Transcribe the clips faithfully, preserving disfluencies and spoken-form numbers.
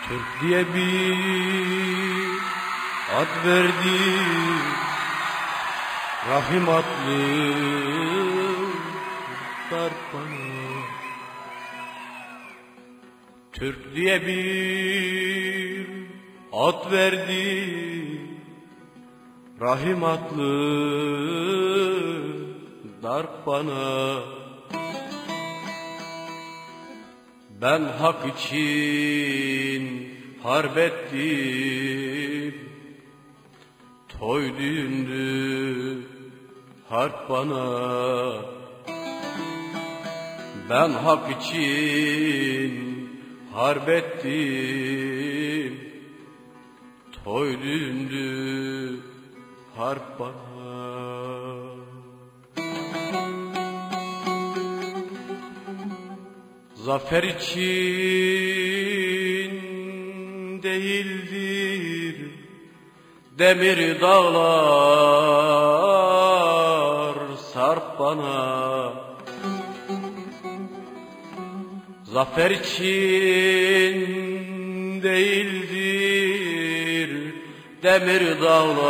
Türk diye bir ad verdi Rahim adlı darpana. Türk diye bir ad verdi Rahim adlı darpana. Ben hak için harp ettim, toy düğündü harp bana. Ben hak için harp ettim, toy düğündü harp bana. Zafer için değildir demir dağlar sarp bana. Zafer için değildir demir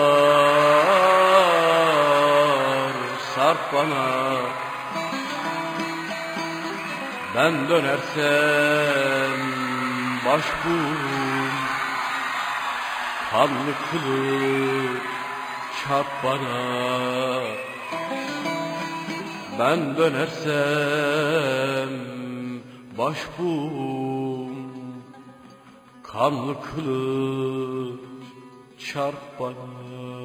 dağlar sarp bana. Ben dönersem başbuğum, kanlı kılıç çarp bana. Ben dönersem başbuğum, kanlı kılıç çarp bana.